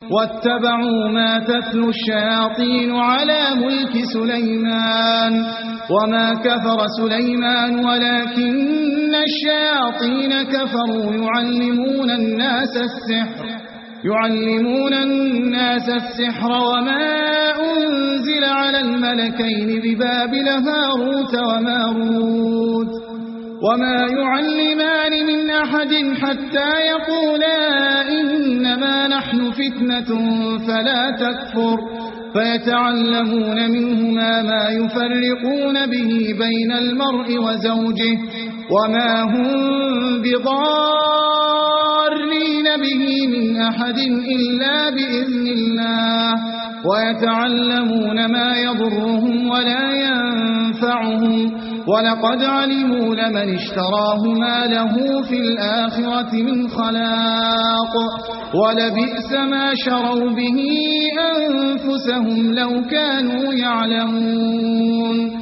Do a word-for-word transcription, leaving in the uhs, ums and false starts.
واتبعوا ما تتلو الشياطين على ملك سليمان وما كفر سليمان ولكن الشياطين كفروا يعلمون الناس السحر يعلمون الناس السحر وما أنزل على الملكين ببابل هاروت وماروت وما يعلمان من أحد حتى يقولا إنما نحن فتنة فلا تكفر فيتعلمون منهما ما يفرقون به بين المرء وزوجه وما هم بضارين به من أحد إلا بإذن الله ويتعلمون ما يضرهم ولا ينفعهم ولقد علموا لمن اشتراه ما له في الآخرة من خلاق ولبئس ما شروا به أنفسهم لو كانوا يعلمون